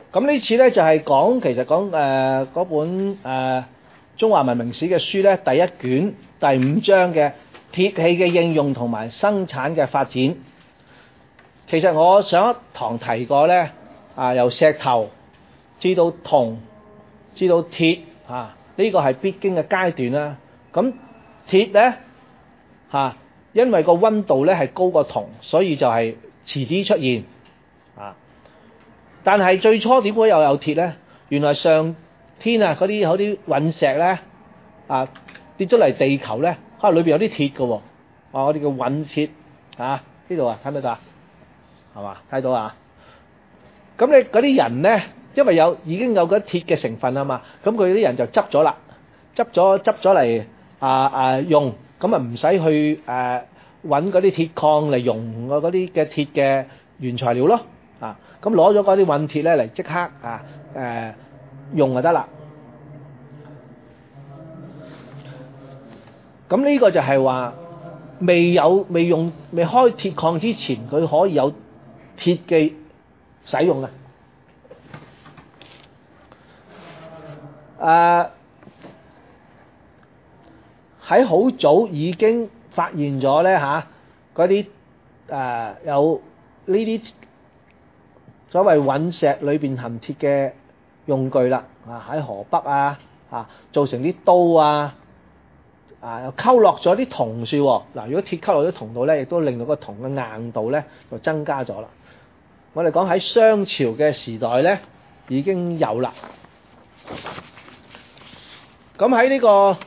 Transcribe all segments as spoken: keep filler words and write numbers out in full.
咁呢次咧就係講其實講誒嗰本誒中華文明史嘅書咧，第一卷第五章嘅鐵器嘅應用同埋生產嘅發展。其實我上一堂提過咧，啊由石頭至到銅至到鐵啊，呢個係必經嘅階段啦。咁鐵咧嚇，因為個溫度咧係高過銅，所以就係遲啲出現啊。但係最初點解又有鐵咧？原來上天啊嗰啲有啲隕石咧啊跌咗嚟地球咧，可能裏邊有啲鐵嘅喎。啊，我哋叫隕鐵啊，呢度啊睇唔睇到啊？係嘛？睇到啊？咁你嗰啲人咧，因為有已經有嗰鐵嘅成分啊嘛，咁佢啲人就執咗啦，執咗執咗嚟啊啊用，咁啊唔使去誒揾嗰啲鐵礦嚟熔嗰啲嘅鐵嘅原材料咯。啊，咁攞咗嗰啲隕鐵咧嚟即刻啊誒、呃、用就得啦。咁呢個就係話未有未用未開鐵礦之前，佢可以有鐵嘅使用啊。誒喺好早已經發現咗咧嚇嗰啲誒有呢啲所謂隕石裏邊含鐵嘅用具啦，啊喺河北啊啊做成啲刀啊，啊又溝落咗啲銅樹喎。嗱，如果鐵溝落咗銅度咧，亦都令到個銅嘅硬度咧就增加咗啦。我哋講喺商朝嘅時代咧已經有啦。咁喺呢個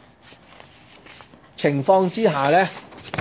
情況之下咧，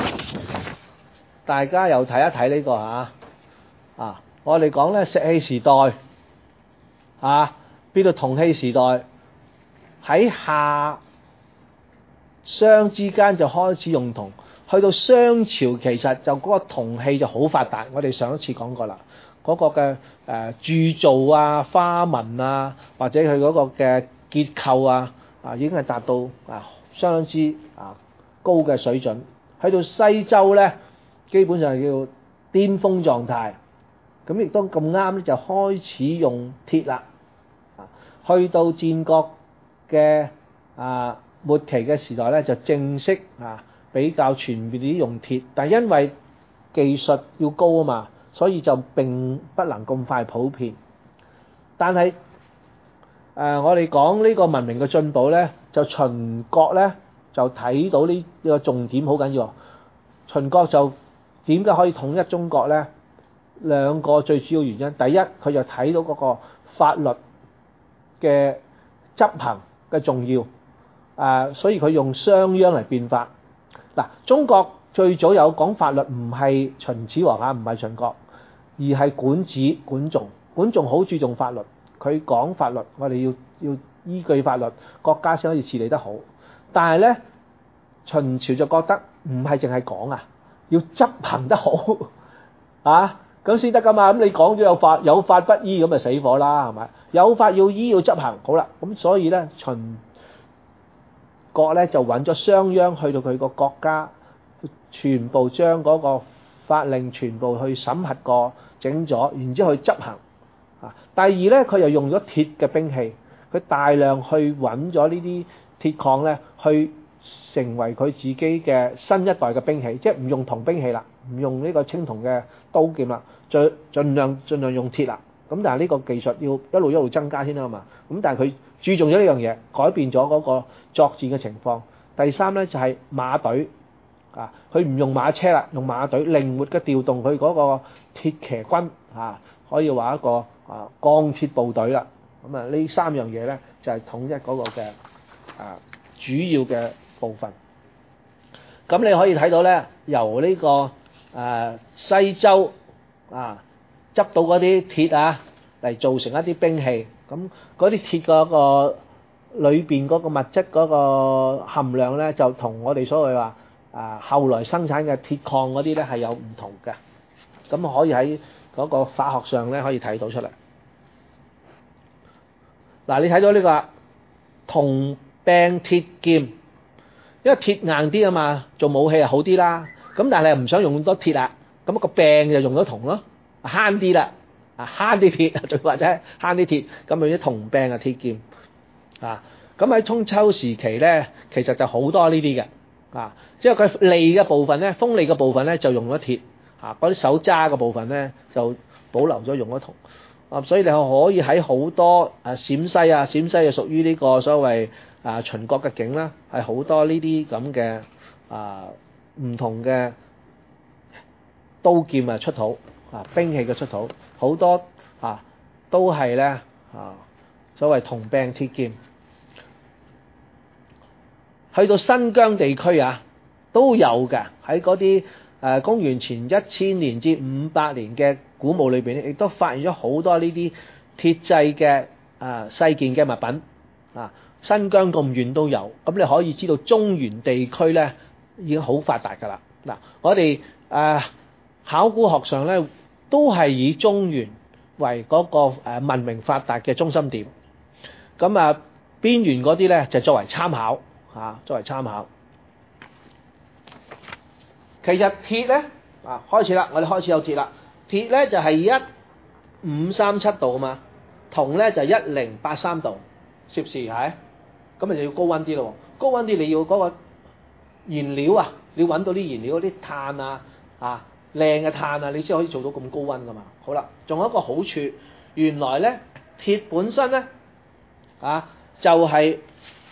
大家又睇一睇呢個嚇啊！我哋講咧石器時代啊，變到銅器時代，喺夏商之間就開始用銅，去到商朝其實就嗰個銅器就好發達。我哋上一次講過啦，嗰個嘅誒鑄造啊、花紋啊，或者佢嗰個嘅結構啊，啊已經係達到啊相當之啊高嘅水準。喺到西周咧，基本上係叫巔峰狀態。咁亦都咁啱咧，就開始用鐵啦。啊，去到戰國嘅啊末期嘅時代咧，就正式啊比較全面啲用鐵。但係因為技術要高啊嘛，所以就並不能咁快普遍。但係誒、呃，我哋講呢個文明嘅進步咧，就秦國咧就睇到呢個重點好緊要。秦國就點解可以統一中國咧？兩個最主要原因，第一佢就睇到嗰個法律嘅執行嘅重要，啊，所以佢用商鞅嚟變法。嗱，中國最早有講法律唔係秦始皇啊，唔係秦國，而係管子管仲。管仲好注重法律，佢講法律，我哋要要依據法律，國家先可以治理得好。但係咧，秦朝就覺得唔係淨係講啊，要執行得好啊。咁先得噶嘛？咁你講咗有法有法不依，咁咪死火啦，係咪？有法要依要執行，好啦。咁所以咧，秦國咧就揾咗商鞅去到佢個國家，全部將嗰個法令全部去審核過，整咗，然之後去執行。啊，第二咧，佢又用咗鐵嘅兵器，佢大量去揾咗呢啲鐵礦咧，去成為佢自己嘅新一代嘅兵器，即係唔用銅兵器啦，唔用呢個青銅嘅刀劍啦，再盡量盡量用鐵啦。咁但係呢個技術要一路一路增加先得嘛。咁但係佢注重咗呢樣嘢，改變咗嗰個作戰嘅情況。第三咧就係馬隊啊，佢唔用馬車啦，用馬隊靈活嘅調動佢嗰個鐵騎軍啊，可以話一個啊鋼鐵部隊啦。咁啊呢三樣嘢咧就係統一嗰個嘅啊主要嘅部分。咁你可以睇到咧，由呢個誒西周啊執到嗰啲鐵啊嚟做成一啲兵器，咁嗰啲鐵嗰個裏邊嗰個物質嗰個含量咧，就同我哋所謂話啊後來生產嘅鐵礦嗰啲咧係有唔同嘅。咁可以喺嗰個化學上咧可以睇到出嚟。嗱，你睇到呢個銅柄鐵劍，因為鐵硬啲啊嘛，做武器係好啲啦。咁但係唔想用咁多鐵啊，咁個柄就用咗銅咯，慳啲啦。 啊慳啲鐵，仲或者慳啲鐵，咁用啲銅柄嘅鐵劍啊。咁喺春秋時期咧，其實就好多呢啲嘅啊，即係佢利嘅部分咧，鋒利嘅部分咧就用咗鐵啊，嗰啲手揸嘅部分咧就保留咗用咗銅啊，所以你可以喺好多誒陝西啊，陝西就屬於呢個所謂啊秦國嘅境啦，係好多呢啲咁嘅啊唔同嘅刀劍啊出土啊，兵器嘅出土，好多啊都係咧啊所謂銅柄鐵劍。去到新疆地區啊，都有嘅，喺嗰啲誒公元前一千年至五百年嘅古墓裏邊咧，亦都發現咗好多呢啲鐵製嘅誒細件嘅物品啊。新疆咁遠都有，咁你可以知道中原地區咧已經好發達㗎啦。嗱，我哋誒、呃、考古學上咧都係以中原為嗰個誒文明發達嘅中心點，咁啊邊緣嗰啲咧就作為參考。啊，作為參考。其實鐵咧啊，開始啦，我哋開始有鐵啦。鐵咧就係一五三七度啊嘛，銅咧就一零八三度攝氏係，咁咪就要高溫啲咯。高溫啲你要嗰個燃料啊，你要揾到啲燃料嗰啲碳啊啊靚嘅碳啊，你先可以做到咁高溫噶嘛。好啦，仲有一個好處，原來咧鐵本身咧啊就係、是。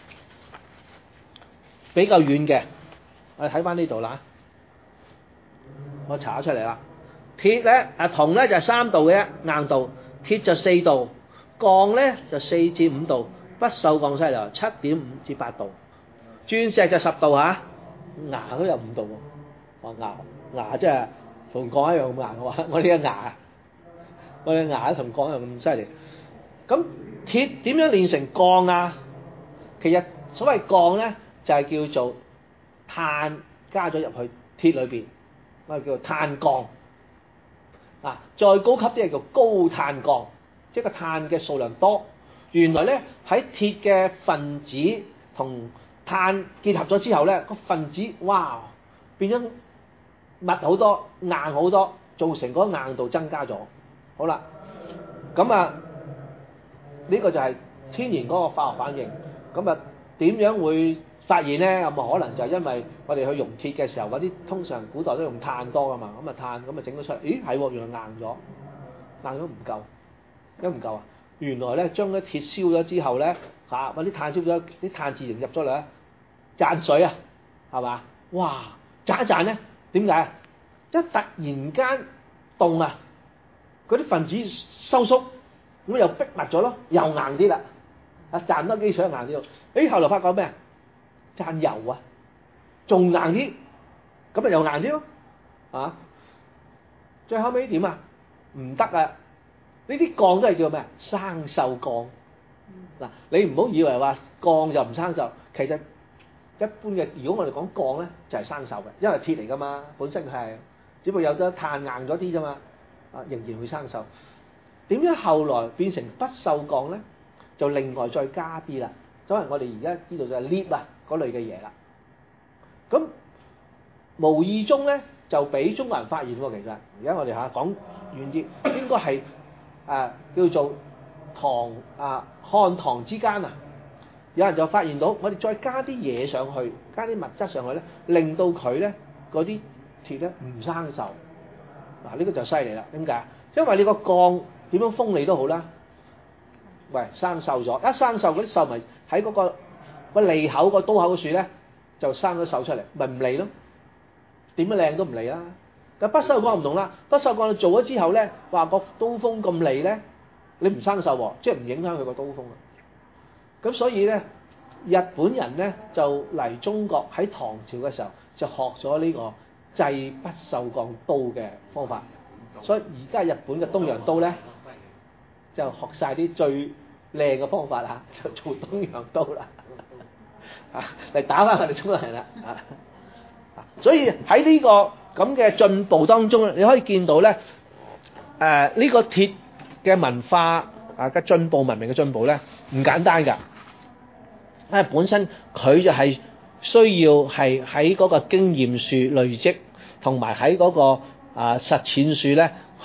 比較遠嘅，我哋睇翻呢度啦，我查咗出嚟啦。鐵咧啊銅咧就係三度嘅硬度，鐵就四度，鋼咧就四至五度，不鏽鋼犀利七點五至八度，鑽石就十度嚇，牙都有五度喎。牙牙即係同鋼一樣咁硬嘅話，我呢個牙，我嘅牙同鋼一樣咁犀利。咁鐵點樣煉成鋼啊？其實所謂鋼咧。就係叫做碳加咗入去鐵裏邊，我哋叫做碳鋼。啊，再高級啲係叫高碳鋼，即係個碳嘅數量多。原來咧喺鐵嘅分子同碳結合咗之後咧，個分子哇變咗密好多、硬好多，造成嗰個硬度增加咗。好啦，咁啊呢個就係天然嗰個化學反應。咁啊點樣會發現咧？咁啊可能就係因為我哋去熔鐵嘅時候，嗰啲通常古代都用碳多噶嘛，咁啊碳咁啊整咗出嚟，咦係喎，原來硬咗，硬咗唔夠，點解唔夠啊？原來咧將啲鐵燒咗之後咧，嚇嗰啲碳燒咗，啲碳自然入咗嚟咧，賺水啊，係嘛？哇，賺一賺咧，點解啊？一突然間凍啊，嗰啲分子收縮，咁又逼密咗咯，又硬啲啦，啊賺多幾水硬啲喎，誒後來發覺咩啊？賺油啊，仲硬啲，咁咪又硬啲咯，啊！最後尾點啊？唔得啊！呢啲鋼都係叫咩啊？生鏽鋼。嗱，你唔好以為話鋼就唔生鏽，其實一般嘅，如果我哋講鋼咧，就係生鏽嘅，因為鐵嚟噶嘛，本身係，只不過有咗碳硬咗啲啫嘛，啊仍然會生鏽。點樣後來變成不鏽鋼咧？就另外再加啲啦，所以我哋而家知道就係 lead 啊嗰類嘅嘢啦。咁無意中咧就俾中國人發現喎，其實而家我哋嚇講遠啲，應該係誒叫做唐啊漢唐之間啊，有人就發現到我哋再加啲嘢上去，加啲物質上去咧，令到佢咧嗰啲鐵咧唔生鏽。嗱呢個就犀利啦，點解？因為你個鋼點樣鋒利都好啦，喂生鏽咗，一生鏽嗰啲鏽咪喺嗰個個利口個刀口嘅樹咧就生咗鏽出嚟，咪唔利咯。點樣靚都唔利啦。但不鏽鋼唔同啦，不鏽鋼你做咗之後咧，話個刀鋒咁利咧，你唔生鏽喎，即係唔影響佢個刀鋒啊。咁所以咧，日本人咧就嚟中國喺唐朝嘅時候就學咗呢個製不鏽鋼刀嘅方法。所以而家日本嘅東洋刀咧就學晒啲最靚嘅方法啦，就做東洋刀啦，啊嚟打返我哋中國人啦，啊！所以喺呢個咁嘅進步當中咧，你可以見到咧，誒、呃、呢、這個鐵嘅文化啊嘅進步、文明嘅進步咧，唔簡單㗎，因為本身佢就係需要係喺嗰個經驗樹累積，同埋喺嗰個啊實踐樹咧去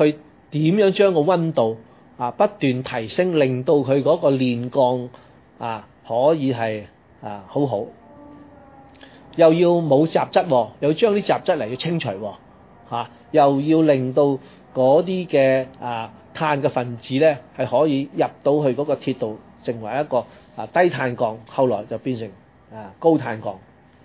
點樣將個溫度啊不斷提升，令到佢嗰個煉鋼啊可以係啊好好，又要冇雜質，又要將啲雜質嚟要清除嚇、啊，又要令到嗰啲嘅啊碳嘅分子咧係可以入到去嗰個鐵度，成為一個啊低碳鋼，後來就變成啊高碳鋼。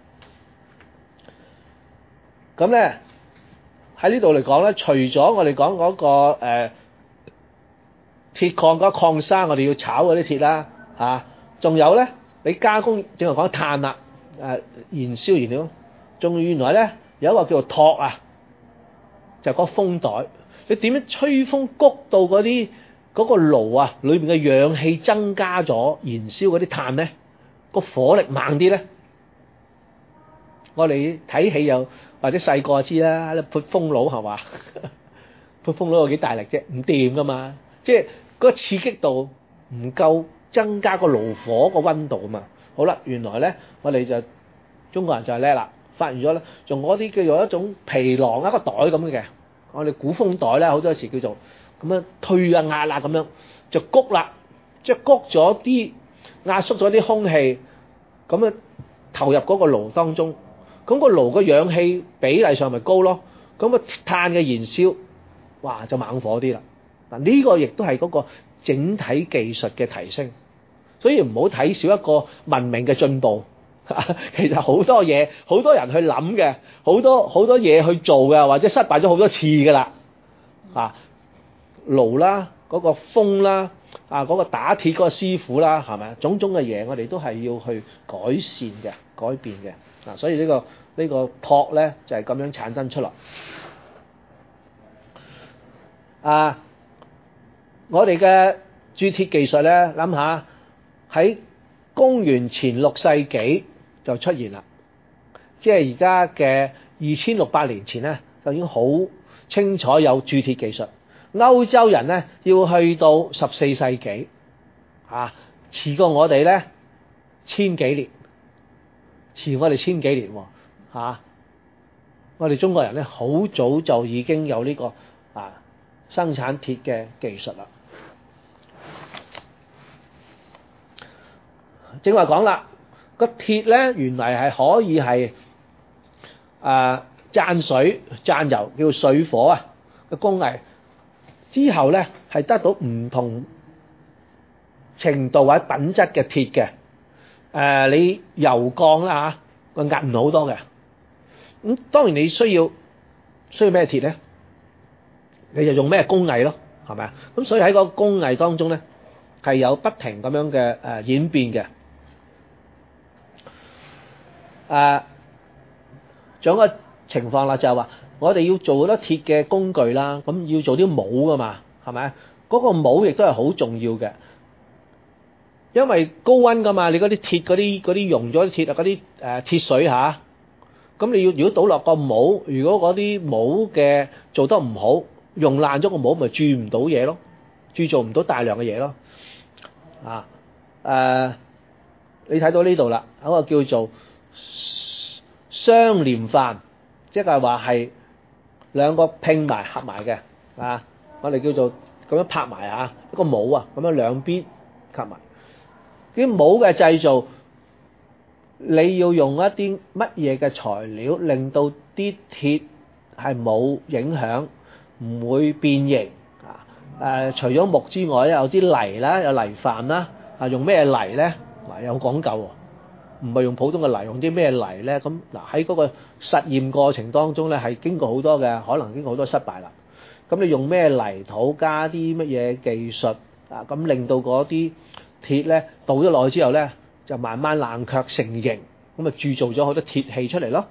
咁咧喺呢度嚟講咧，除咗我哋講嗰個誒、呃、鐵礦嗰個礦砂，我哋要炒嗰啲鐵啦嚇，仲有咧你加工，正話講碳啦，誒、呃、燃燒燃料，仲原來咧有一個叫做托啊，就係、個風袋，你點樣吹風谷到嗰啲嗰個爐啊裏邊嘅氧氣增加咗，燃燒嗰啲碳咧，個火力猛啲咧。我哋睇戲又或者細個就知啦，潑風爐係嘛？潑風爐有幾大力啫？唔掂噶嘛，即係嗰個刺激度唔夠增加個爐火個溫度啊嘛。好啦，原來咧我哋就中國人就係叻啦，發現咗咧，用嗰啲叫做一種皮囊一個袋咁嘅，我哋鼓風袋咧好多時叫做咁樣推啊壓啦咁樣，就谷啦，即係谷咗啲壓縮咗啲空氣，咁樣投入嗰個爐當中。咁個爐個氧氣比例上咪高咯，咁個碳嘅燃燒，哇就猛火啲啦。嗱呢個亦都係嗰個整體技術嘅提升，所以唔好睇少一個文明嘅進步。其實好多嘢，好多人去諗嘅，好多好多嘢去做嘅，或者失敗咗好多次㗎啦。啊爐啦，嗰個風啦，啊嗰個打鐵嗰個師傅啦，係咪啊？種種嘅嘢，我哋都係要去改善嘅、改變嘅。嗱，所以呢個呢個托咧就係咁樣產生出嚟。啊，我哋嘅鑄鐵技術咧，諗下喺公元前六世紀就出現啦，即係而家嘅二千六百年前咧，就已經好清楚有鑄鐵技術。歐洲人咧要去到十四世紀，啊，遲過我哋咧千幾年。遲我哋千幾年喎、啊，我哋中國人咧好早就已經有呢、這個啊生產鐵嘅技術啦。正話講啦，個鐵咧原來係可以係啊蘸水蘸油叫水火啊嘅工藝，之後咧係得到唔同程度或者品質嘅鐵嘅。誒、呃，你油鋼啦嚇，個壓唔好多嘅。咁當然你需要需要咩鐵咧？你就用咩工藝咯，係咪啊？咁所以喺個工藝當中咧，係有不停咁樣嘅誒演變嘅。誒、呃，仲有一個情況啦，就係話我哋要做好多鐵嘅工具啦，咁要做啲模噶嘛，係咪啊？嗰、那個模亦都係好重要嘅。因為高溫噶嘛，你嗰啲鐵嗰啲嗰啲溶咗啲鐵啊，嗰啲誒鐵水嚇，咁你要如果倒落個模，如果嗰啲模嘅做得唔好，溶爛咗個模，咪鑄唔到嘢咯，鑄造唔到大量嘅嘢咯。啊誒、呃，你睇到呢度啦，嗰個叫做雙連瓣，即係話係兩個拼埋合埋嘅啊，我哋叫做咁樣拍埋啊，一個模啊，咁樣兩邊合埋。啲模嘅製造，你要用一啲乜嘢嘅材料，令到啲鐵係冇影響，唔會變形啊？誒，除咗木之外，有啲泥啦，有泥瓣啦。啊，用咩泥咧？嗱，有講究喎，唔係用普通嘅泥，用啲咩泥咧？咁嗱喺嗰個實驗過程當中咧，係經過好多嘅，可能經過好多失敗啦。咁你用咩泥土加啲乜嘢技術啊？咁令到嗰啲鐵咧倒咗落去之後咧，就慢慢冷卻成型，咁啊鑄造咗好多鐵器出嚟咯。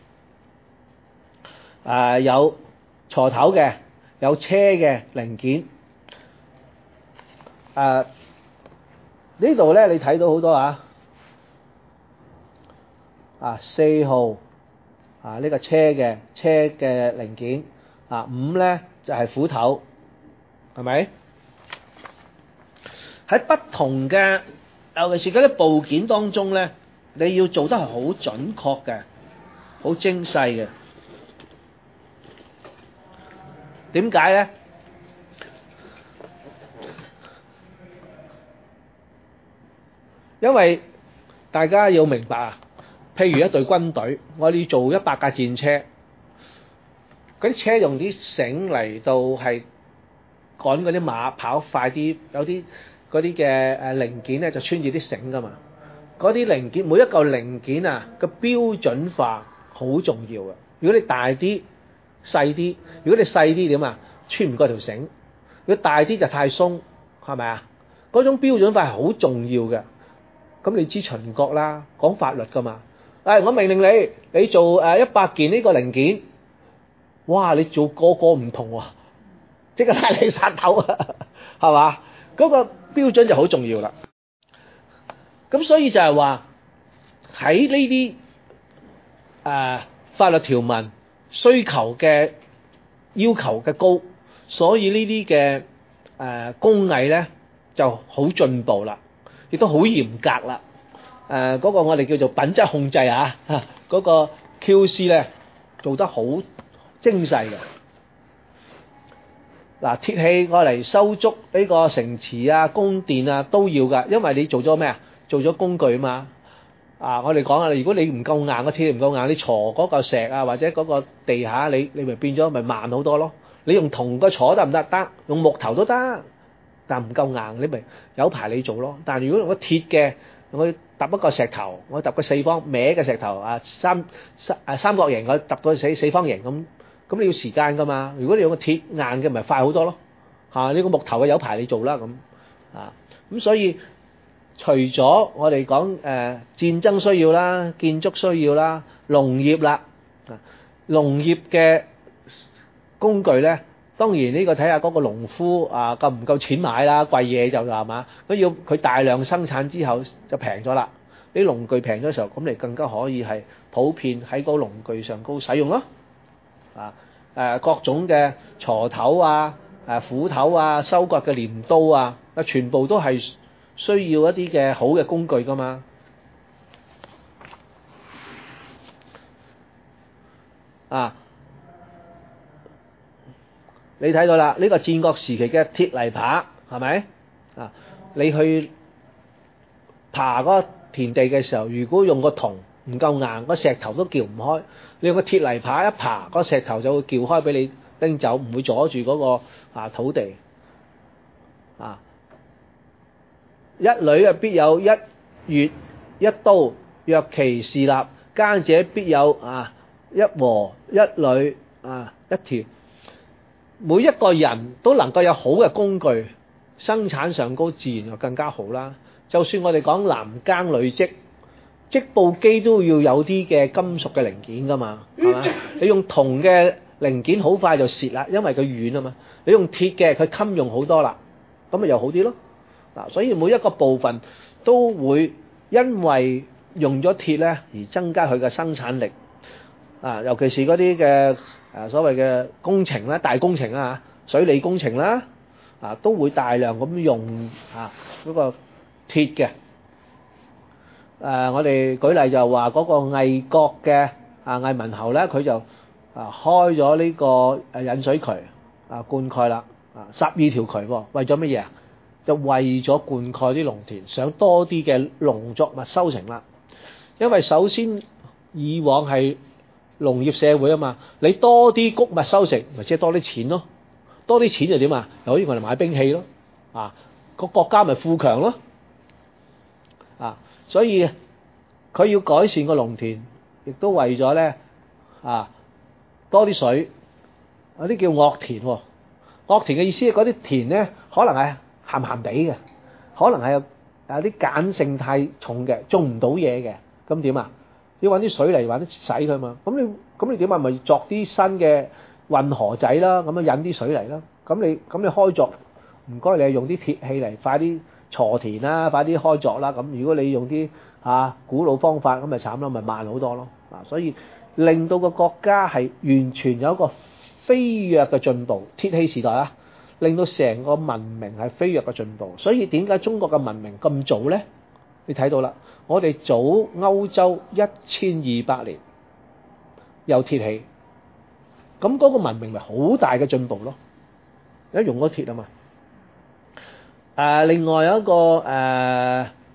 誒、呃、有鋤頭嘅，有車嘅零件。誒呢度咧，你睇到好多啊，啊四號啊呢、這個車嘅車嘅零件，啊五咧就係、是、斧頭，係咪？喺不同嘅，尤其是嗰啲部件當中咧，你要做得係好準確嘅，好精細嘅。點解咧？ 因為大家要明白啊，譬如一隊軍隊，我哋要做一百架戰車，嗰啲車用啲繩嚟到係趕嗰啲馬跑快啲，有啲嗰啲嘅誒零件咧就穿住啲繩噶嘛。嗰啲零件每一嚿零件啊個標準化好重要嘅。如果你大啲細啲，如果你細啲點啊，穿唔過條繩；如果大啲就太鬆，係咪啊？嗰種標準化係好重要嘅。咁你知秦國啦，講法律噶嘛？誒，我命令你，你做誒一百件呢個零件，哇！你做個個唔同喎，即刻拉你殺頭啊，係嘛？嗰個標準就好重要啦。咁所以就係話喺呢啲誒法律條文需求嘅要求嘅高，所以呢啲嘅誒工藝咧就好進步啦，亦都好嚴格啦。誒嗰個我哋叫做品質控制啊，嗰個 Q C 咧做得好精細嘅。嗱，鐵器我嚟修築呢個城池啊、宮殿啊都要㗎，因為你做咗咩啊？做咗工具啊嘛。啊，我哋講啊，如果你唔夠硬，個鐵唔夠硬，你鋤嗰嚿石啊，或者嗰個地下，你你咪變咗咪慢好多咯。你用銅個鋤得唔得？得，用木頭都得，但唔夠硬，你咪有排你做咯。但係如果用個鐵嘅，我揼一個石頭，我揼個四方歪嘅石頭啊，三三啊三角形，我揼到四四方形咁，咁你要時間噶嘛。如果你用個鐵硬嘅，咪快好多咯。嚇，呢個木頭嘅有排你做啦咁啊。咁所以除咗我哋講誒戰爭需要啦、建築需要啦、農業啦，啊農業嘅工具咧，當然呢個睇下嗰個農夫啊夠唔夠錢買啦，貴嘢就係嘛，咁要佢大量生產之後就平咗啦。啲農具平咗嘅時候，咁你更加可以係普遍喺個農具上高使用咯。啊誒各種嘅鋤頭啊、誒斧頭啊、收割嘅鐮刀啊，啊全部都係需要一啲嘅好嘅工具噶嘛。啊！你睇到啦，呢個戰國時期嘅鐵泥耙係咪啊？你去耙嗰個田地嘅時候，如果用個銅唔夠硬，個石頭都撬唔開。你用個鐵泥耙一耙，個石頭就會撬開俾你拎走，唔會阻住嗰個啊土地啊。一閭啊，必有一鉞一刀，若其事立，耕者必有啊一禾一閭啊一田。每一個人都能夠有好嘅工具，生產上高自然就更加好啦。就算我哋講男耕女織，織布機都要有啲嘅金屬嘅零件噶嘛，係嘛？你用銅嘅零件好快就蝕啦，因為佢軟啊嘛。你用鐵嘅，佢襟用好多啦，咁咪又好啲咯。嗱，所以每一個部分都會因為用咗鐵咧而增加佢嘅生產力。啊，尤其是嗰啲嘅誒所謂嘅工程啦、大工程啦、水利工程啦，啊都會大量咁用啊嗰個鐵嘅。誒，我哋舉例就話嗰個魏國嘅啊魏文侯咧，佢就啊開咗呢個誒引水渠啊灌溉啦，啊十二條渠喎，為咗乜嘢啊？就為咗灌溉啲農田，想多啲嘅農作物收成啦。因為首先以往係農業社會啊嘛，你多啲穀物收成，咪即係多啲錢咯，多啲錢就點啊？又可以我哋買兵器咯，啊個國家咪富強咯，啊所以佢要改善個農田，亦都為咗咧啊多啲水，有啲叫惡田喎，惡田嘅意思係嗰啲田咧可能係鹹鹹地嘅，可能係有有啲鹼性太重嘅，種唔到嘢嘅，咁點啊？要揾啲水嚟揾啲洗佢嘛，咁你咁你點啊？咪作啲新嘅運河仔啦，咁樣引啲水嚟啦。咁你咁你開鑿，唔該你係用啲鐵器嚟快啲鋤田啦，快啲開鑿啦。咁如果你用啲啊古老方法，咁咪慘咯，咪慢好多咯。啊，所以令到個國家係完全有一個飛躍嘅進步，鐵器時代啊，令到成個文明係飛躍嘅進步。所以點解中國嘅文明咁早咧？你睇到啦，我哋早歐洲一千二百年有鐵器，咁嗰個文明咪好大嘅進步咯。而家用咗鐵啊嘛。誒，另外有一個誒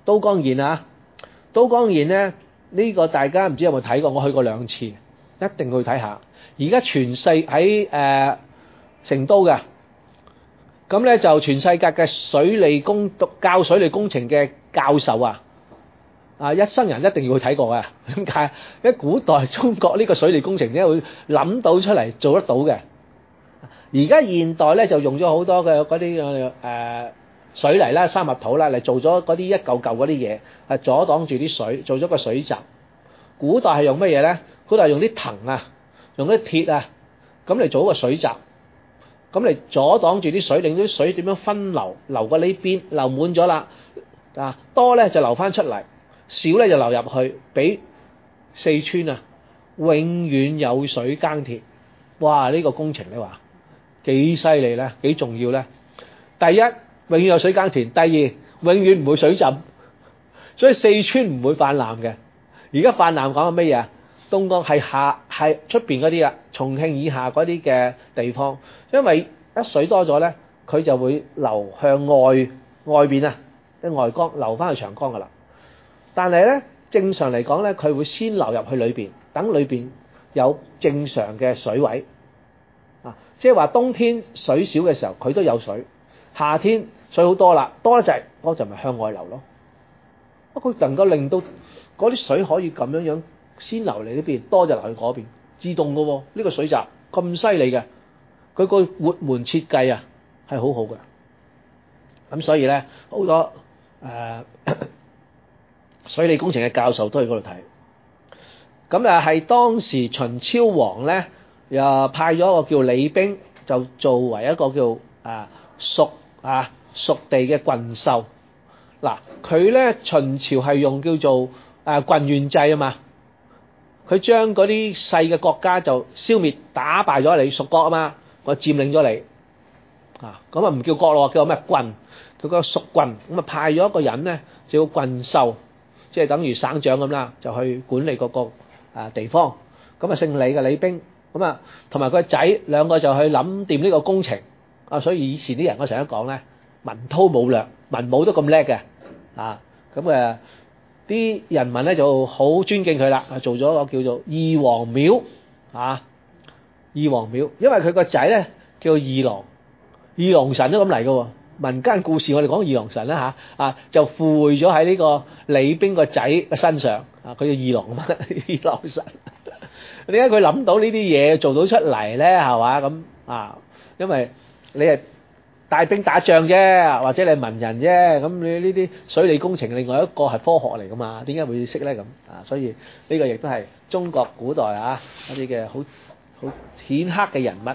都江堰啊，都江堰咧呢個大家唔知有冇睇過？我去過兩次，一定去睇下。而家全世喺誒成都嘅，咁咧就全世界嘅水利工教水利工程嘅教授啊，啊一生人一定要去睇過嘅。點解？因為古代中國呢個水利工程咧會諗到出嚟做得到嘅。而家現代咧就用咗好多嘅嗰啲誒水泥啦、三合土啦嚟做咗嗰啲一嚿嚿嗰啲嘢，係阻擋住啲水，做咗個水閘。古代係用乜嘢咧？古代用啲藤啊，用啲鐵啊，咁嚟做個水閘，咁嚟阻擋住啲水，令到啲水點樣分流，流過呢邊，流滿咗啦，啊多咧就流翻出嚟，少咧就流入去，俾四川啊永遠有水耕田。哇！呢個工程你話幾犀利咧？幾重要咧？第一，永遠有水耕田；第二，永遠唔會水浸，所以四川唔會泛濫嘅。而家泛濫講緊乜嘢啊？東江係下係出邊嗰啲啊，重慶以下嗰啲嘅地方，因為一水多咗咧，佢就會流向外外邊啊，即外江流翻去長江噶啦。但係咧，正常嚟講咧，佢會先流入去裏邊，等裏邊有正常嘅水位啊，即係話冬天水少嘅時候，佢都有水；夏天水好多啦，多得滯，嗰就咪向外流咯。不過佢能夠令到嗰啲水可以咁樣樣先流嚟呢邊，多就流去嗰邊，自動嘅喎。呢個水閘咁犀利嘅，佢個活門設計啊係好好嘅。咁所以咧，好多誒水利工程嘅教授都喺嗰度睇。咁啊係當時秦昭王咧又派咗一個叫李冰，就作為一個叫啊屬啊屬地嘅郡守。嗱，佢咧秦朝係用叫做誒郡縣制啊嘛，佢將嗰啲細嘅國家就消滅打敗咗你屬國啊嘛，我佔領咗你啊，咁啊唔叫國咯，叫咩郡？佢個屬郡，咁啊派咗一個人咧叫郡守，即係等於省長咁啦，就去管理嗰個啊地方。咁啊姓李嘅李冰，咁啊同埋佢個仔兩個就去諗掂呢個工程啊，所以以前啲人我成日講咧，文韜武略，文武都咁叻嘅啊，咁誒啲人民咧就好尊敬佢啦，做咗個叫做二王廟啊，二王廟，因為佢個仔咧叫二郎，二郎神都咁嚟嘅喎。民間故事我哋講二郎神啦嚇，啊就附會咗喺呢個李冰個仔嘅身上啊，佢叫二郎啊嘛，二郎神。點解佢諗到呢啲嘢做到出嚟咧？係嘛咁啊？因為你係帶兵打仗啫，或者你係文人啫，咁你呢啲水利工程另外一個係科學嚟噶嘛？點解會識咧咁啊？所以呢個亦都係中國古代啊一啲嘅好好顯赫嘅人物。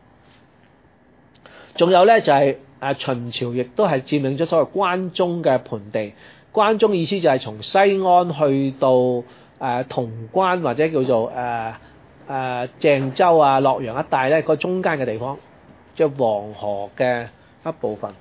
仲有咧就係啊秦朝亦都係佔領咗所謂關中嘅盆地。關中意思就係從西安去到誒潼關或者叫做誒誒鄭州啊洛陽一帶咧，個中間嘅地方，即係黃河嘅一部分。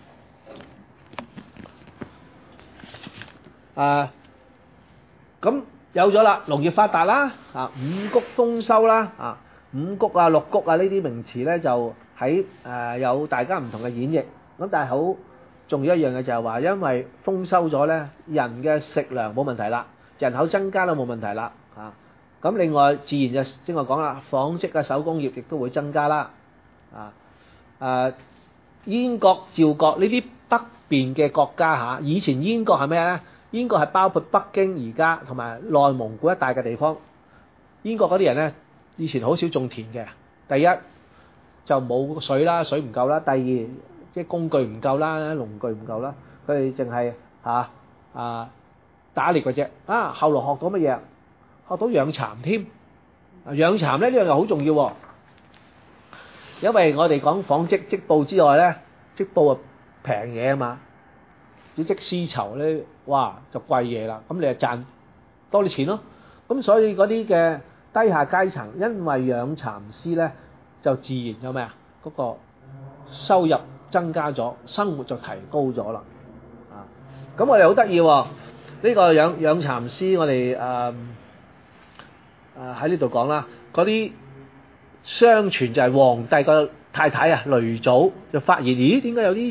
啊，咁有咗啦，農業發達啦，啊五穀豐收啦，啊五穀啊六穀啊呢啲名詞咧就喺誒有大家唔同嘅演繹。咁但係好重要一樣嘅就係話，因為豐收咗咧，人嘅食糧冇問題啦，人口增加都冇問題啦，啊咁另外自然就正話講啦，紡織嘅手工業亦都會增加啦，啊誒燕國、趙國呢啲北邊嘅國家嚇，以前燕國係咩咧？燕國係包括北京而家同埋內蒙古一帶嘅地方。燕國嗰啲人咧，以前好少種田嘅。第一就冇水啦，水唔夠啦；第二即係工具唔夠啦，農具唔夠啦，佢哋淨係嚇啊打獵嘅啫。啊，後來學到乜嘢？學到養蠶添。養蠶咧呢樣又好重要喎，因為我哋講紡織織布之外咧，織布啊平嘢啊嘛，要織絲綢咧，哇就貴嘢啦。咁你就賺多啲錢咯。咁所以嗰啲嘅低下階層，因為養蠶絲咧，就自然有咩啊？嗰個收入增加咗，生活就提高咗啦。啊，咁我哋好得意喎，呢個養養蠶絲，我哋誒誒喺呢度講啦。嗰啲相傳就係皇帝個太太啊，嫘祖就發現，咦點解有啲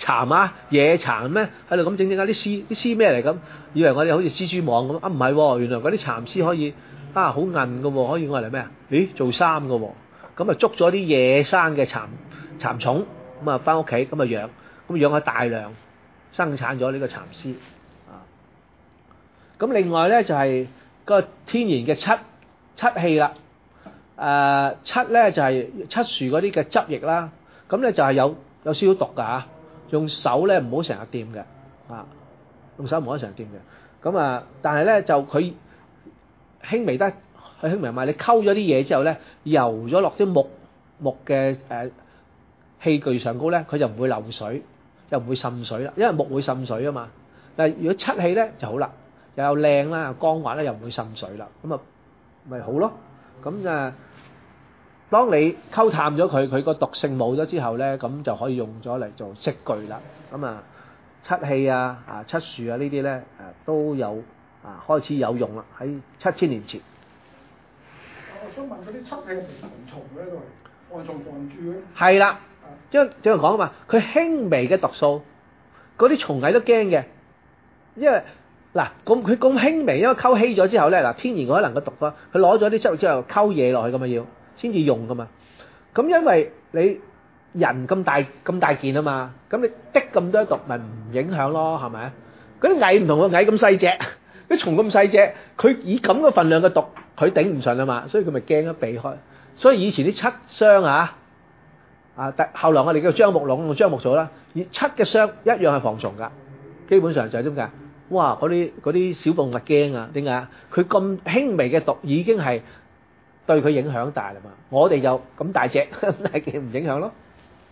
蠶啊，野蠶咩喺度咁整整下啲絲，啲絲咩嚟咁？以為我哋好似蜘蛛網咁啊，唔係喎，原來嗰啲蠶絲可以啊好韌㗎喎，可以用嚟咩啊？咦，做衫㗎喎，咁啊捉咗啲野生嘅蠶蠶蟲，咁啊翻屋企咁啊養，咁養咗大量生產咗呢個蠶絲啊。咁另外咧就係、是、個天然嘅漆漆器啦。誒、呃、漆咧就係、是、漆樹嗰啲嘅汁液啦，咁咧就係有有少少毒㗎嚇，用手咧唔好成日掂嘅，啊，用手唔好成日掂嘅，咁啊，但係咧就佢輕微得，佢輕微嘛，你溝咗啲嘢之後咧，油咗落啲木木嘅誒、呃、器具上高咧，佢就唔會漏水，又唔會滲水啦，因為木會滲水啊嘛，但係如果漆器咧就好啦，又有靚啦，又光滑咧，又唔會滲水啦，咁啊咪好咯，咁啊。當你溝淡咗佢，佢個毒性冇咗之後咧，咁就可以用咗嚟做飾具啦。咁啊，漆器啊、啊漆樹啊呢啲咧，誒都有啊開始有用啦。喺七千年前。 我想問嗰啲漆器係防蟲嘅都係防蟲防蛀嘅。 係啦，即係正話講啊嘛，佢輕微嘅毒素，嗰啲蟲蟻都驚嘅，因為嗱咁佢咁輕微，因為溝稀咗之後咧，嗱天然嗰啲能夠毒咗，佢攞咗啲汁之後溝嘢落去咁啊要。先至用噶嘛，咁因為你人咁大咁大件啊嘛，咁你滴咁多毒咪唔影響咯，係咪啊？嗰啲蟻唔同個蟻咁細隻，啲蟲咁細隻，佢以咁嘅份量嘅毒，佢頂唔順啊嘛，所以佢咪驚咗避開。所以以前啲漆箱啊，啊，後來我哋叫樟木籠用樟木做啦，而漆嘅箱一樣係防蟲噶，基本上就係點解？哇！嗰啲嗰啲小動物驚啊，點解？佢咁輕微嘅毒已經係。對佢影響大啦嘛，我哋就咁大隻，咁大件唔影響咯。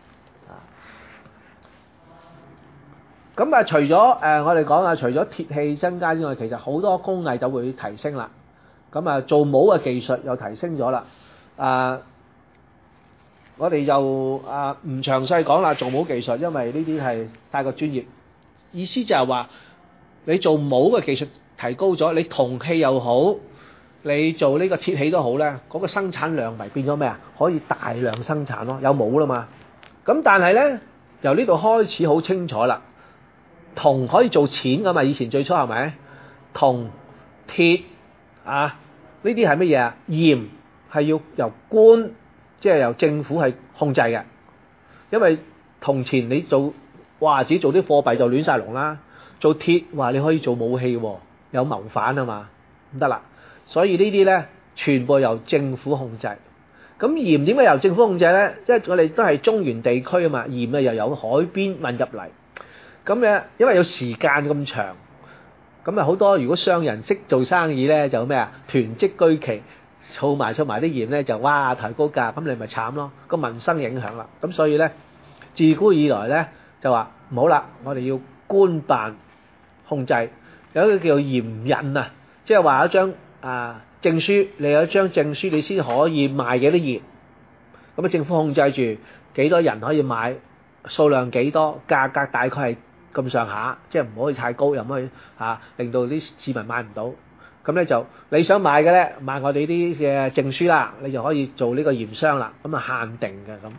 咁啊，除咗誒我哋講啊，除咗鐵器增加之外，其實好多工藝就會提升啦。咁啊，做帽嘅技術又提升咗啦。啊，我哋就啊唔詳細講啦，做帽技術，因為呢啲係太過專業。意思就係話，你做帽嘅技術提高咗，你銅器又好。你做呢個鐵器都好咧，嗰、那個生產量咪變咗咩啊？可以大量生產咯，有帽啦嘛。咁但係咧，由呢度開始好清楚啦。銅可以做錢噶嘛？以前最初係咪？銅、鐵啊，呢啲係乜嘢啊？鹽係要由官，即係由政府係控制嘅。因為銅錢你做，哇！自己做啲貨幣就亂晒龍啦。做鐵話你可以做武器喎，有謀反啊嘛，唔得啦。所以呢啲咧，全部由政府控制。咁鹽點解由政府控制咧？即係我哋都係中原地區啊嘛，鹽啊又有海邊運入嚟。咁咧，因為有時間咁長，咁啊好多如果商人識做生意咧，就咩啊囤積居奇，儲埋儲埋啲鹽咧就哇抬高價，咁你咪慘咯，個民生影響啦。咁所以咧，自古以來咧就話唔好啦，我哋要官辦控制，有一個叫鹽印啊，即係話一張。啊，證書你有一張證書，你先可以賣幾多鹽。咁啊，政府控制住幾多人可以買，數量幾多，價格大概係咁上下，即係唔可以太高，又唔可以嚇、啊、令到啲市民買唔到。咁咧就你想買嘅咧，買我哋啲嘅證書啦，你就可以做呢個鹽商啦。咁啊限定嘅咁。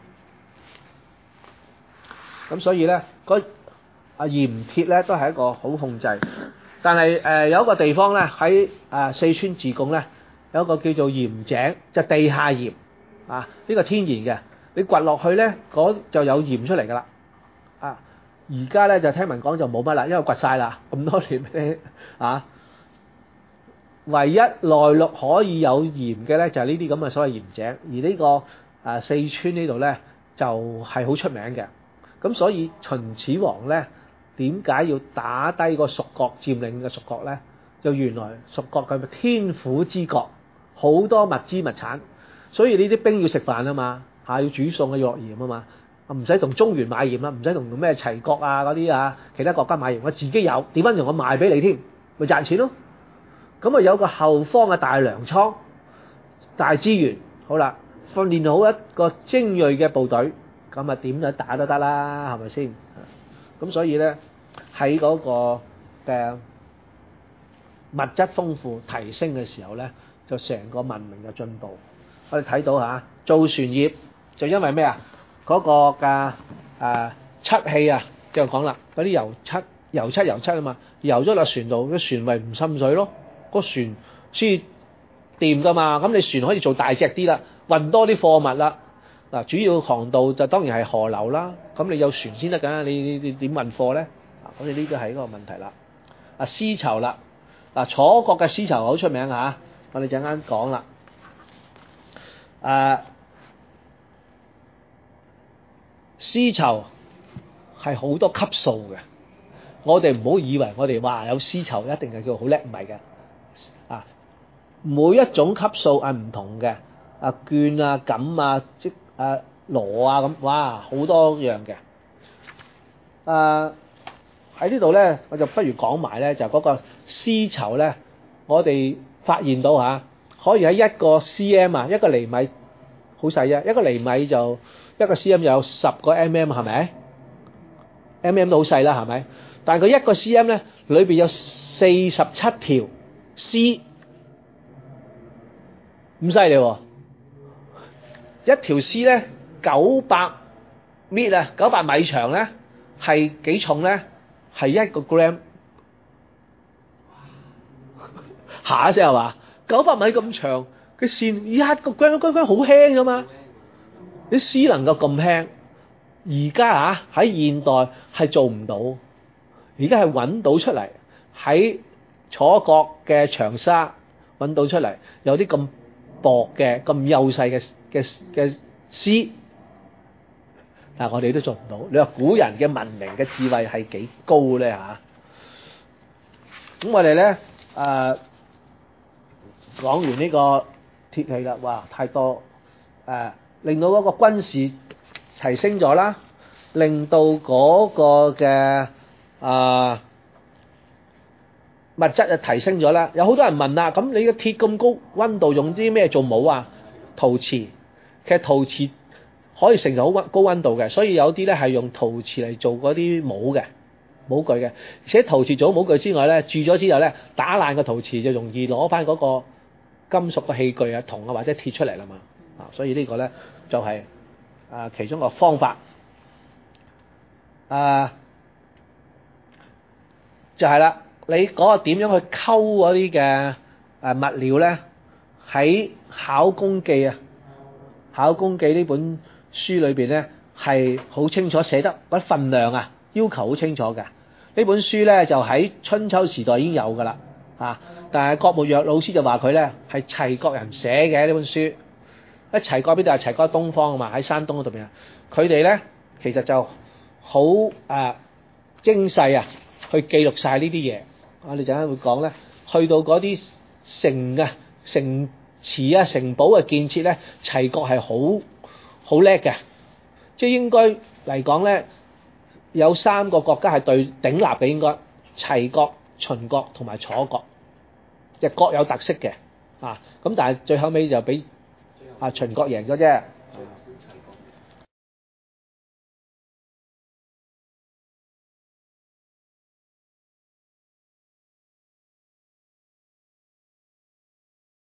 咁所以咧，嗰啊鹽鐵咧都係一個好控制。但係誒、呃、有一個地方咧喺啊四川自貢咧有一個叫做鹽井，就地下鹽啊，呢、這個天然嘅，你掘落去咧嗰就有鹽出嚟噶啦啊！而家咧就聽聞講就冇乜啦，因為掘晒啦咁多年咧啊，唯一內陸可以有鹽嘅咧就係呢啲咁嘅所謂鹽井，而呢、這個啊四川呢度咧就係、是、好出名嘅，咁所以秦始皇咧。點解要打低個蜀國佔領嘅蜀國咧？就原來蜀國係天府之國，好多物資物產，所以呢啲兵要食飯啊嘛，嚇要煮餸啊，要落鹽啊嘛，唔使同中原買鹽啦，唔使同咩齊國啊嗰啲啊其他國家買鹽，我自己有，點解用我賣俾你添，咪賺錢咯。咁啊有個後方嘅大糧倉、大資源，好啦，訓練好一個精鋭嘅部隊，咁啊點樣打都得啦，係咪先？咁所以咧。喺嗰個嘅物質豐富提升嘅時候咧，就成個文明嘅進步。我哋睇到嚇，造船業就因為咩啊？嗰個嘅誒漆器啊， 即係講啦，嗰啲油漆、油漆、油漆啊嘛，油咗落船度，個船咪唔滲水咯，個船先掂噶嘛。咁你船可以做大隻啲啦，運多啲貨物啦。嗱，主要航道就當然係河流啦。咁你有船先得㗎，你你你點運貨咧？啊，咁你呢個係一個問題啦。啊，絲綢啦，嗱，楚國嘅絲綢好出名嚇，我哋陣間講啦。誒，絲綢係好多級數嘅，我哋唔好以為我哋話有絲綢一定係叫好叻，唔係嘅。啊，每一種級數係唔同嘅，啊絹啊、錦啊、織啊、羅啊咁，哇，好多樣嘅。誒喺呢度咧，我就不如講埋咧，就嗰個絲綢咧，我哋發現到嚇，可以喺一個 cm 啊，一個厘米好細啊，一個厘米就一個 cm 有十個 mm 係咪 ？mm 都好細啦，係咪？但係佢一個 cm 咧，裏邊有四十七條絲，咁犀利喎！一條絲咧九百米啊，九百米長咧，係幾重咧？係一個 gram， 下一聲係嘛？九百米咁長嘅線，一個 gram 一個 gram 好輕㗎嘛？啲絲能夠咁輕，而家啊喺現代係做唔到，而家係揾到出嚟，喺楚國嘅長沙揾到出嚟，有啲咁薄嘅、咁幼細嘅嘅嘅絲。但係我哋都做唔到，你話古人嘅文明嘅智慧係幾高咧嚇？咁我哋咧誒講完呢個鐵器啦，哇太多誒、呃，令到嗰個軍事提升咗啦，令到嗰個嘅啊、呃、物質啊提升咗啦。有好多人問啦，咁你個鐵咁高溫度用啲咩做帽啊？陶瓷，其實陶瓷可以承受好溫高溫度嘅，所以有啲咧係用陶瓷嚟做嗰啲帽嘅帽具嘅。而且陶瓷做帽具之外咧，鑄咗之後咧，打爛個陶瓷就容易攞翻嗰個金屬嘅器具啊、銅啊或者鐵出嚟啦嘛。啊，所以呢個咧就係、是、啊其中一個方法。啊，就係、是、啦，你嗰個點樣去溝嗰啲嘅誒物料咧？喺考工記啊，考工記呢本書裏邊咧係好清楚寫得嗰份量啊，要求好清楚嘅。呢本書咧就喺春秋時代已經有噶啦，啊！但係郭沫若老師就話佢咧係齊國人寫嘅呢本書。一齊國邊度係齊國東方啊嘛，喺山東嗰度邊啊。佢哋咧其實就好誒、啊、精細啊，去記錄晒呢啲嘢。我哋陣間會講咧，去到嗰啲城啊、城池啊、城堡嘅建設咧，齊國係好好叻嘅。即係應該嚟講咧，有三個國家係對鼎立嘅，應該齊國、秦國同埋楚國，即係各有特色嘅啊。咁但係最後尾就俾啊秦國贏咗啫。